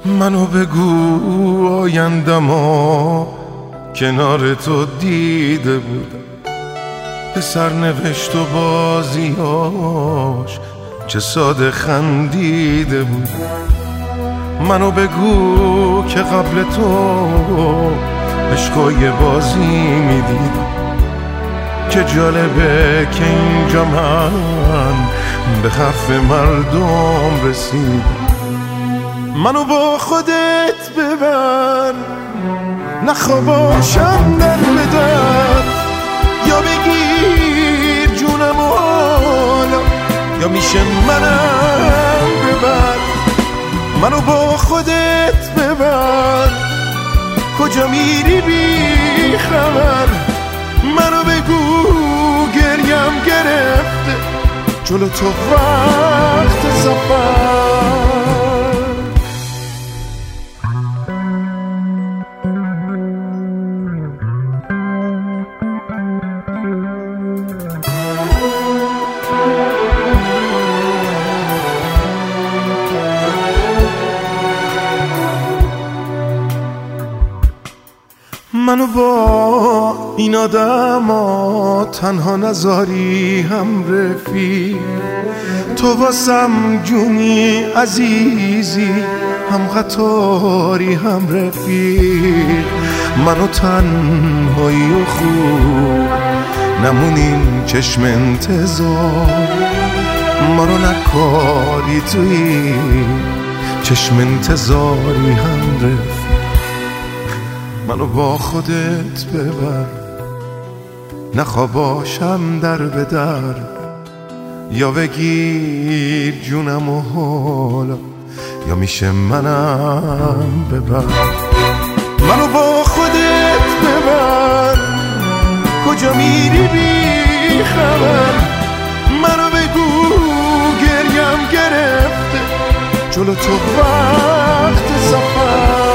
منو بگو آیندما کنار تو دیده بودم، به سرنوشت و بازیاش چه ساده خندیده بودم. منو بگو که قبل تو عشقای بازی میدیدم، که جالبه که اینجا من به حرف مردم رسیدم. منو با خودت ببر، نخوا باشم در بدر، یا بگیر جونم و حالا یا میشه منم ببر. منو با خودت ببر، کجا میری بی خبر. منو بگو گریم گرفته جلو تو وقت سفر. منو با این آدما تنها نذاری هم رفیق، تو واسم جونی عزیزی، هم قطاری هم رفیق. منو تنهایی و خوب نمونیم چشم انتظار، ما رو نکاری توی چشم انتظاری هم رفیق. منو با خودت ببر، نخوا باشم در به در، یا بگیر جونم و حالا یا میشه منم ببر. منو با خودت ببر، کجا میری بی خبر. منو بگو گریم گرفته جلو تو وقت سفر.